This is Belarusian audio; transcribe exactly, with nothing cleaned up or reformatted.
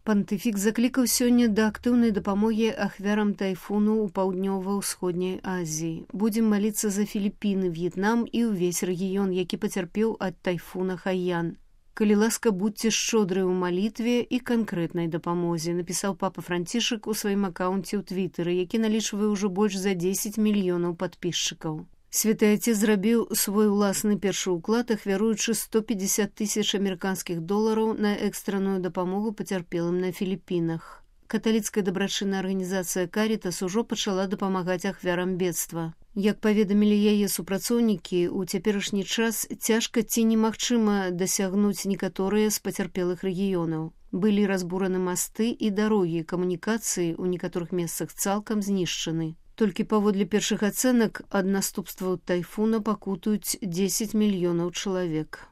Пантыфік заклікаў сёння да актыўнай дапамогі ахвярам тайфуну ў паўднёва-ўсходняй Азіі. Будзем маліцца за Філіпіны, В'етнам і ўвесь рэгіён, які пацярпеў ад тайфуна Хайян. Калі ласка, будьце шчодры ў малітве і канкрэтнай дапамозе, напісаў папа Францішак у сваім акаунце ў твітары, які налічвае ўжо больш за дзесяць мільёнаў падпісчыкаў. Святы Отец зрабіў свой уласны першы ўклад, ахвяруючы сто пятьдесят тысяч амерыканскіх долараў на экстранную дапамогу пацярпелым на Філіпінах. Каталіцкая дабрачынная арганізацыя «Карітас» ужо пачала дапамагаць ахвярам бедства. Як паведамілі яе супрацоўнікі, у цяперашні час цяжка ці немагчыма дасягнуць некаторыя з пацярпелых рэгіёнаў. Былі разбураны масты і дарогі, камунікацыі ў некаторых месцах цалкам знішчаны. Толькі паводле першых ацэнак ад наступстваў тайфуна пакутуюць дзесяць мільёнаў чалавек.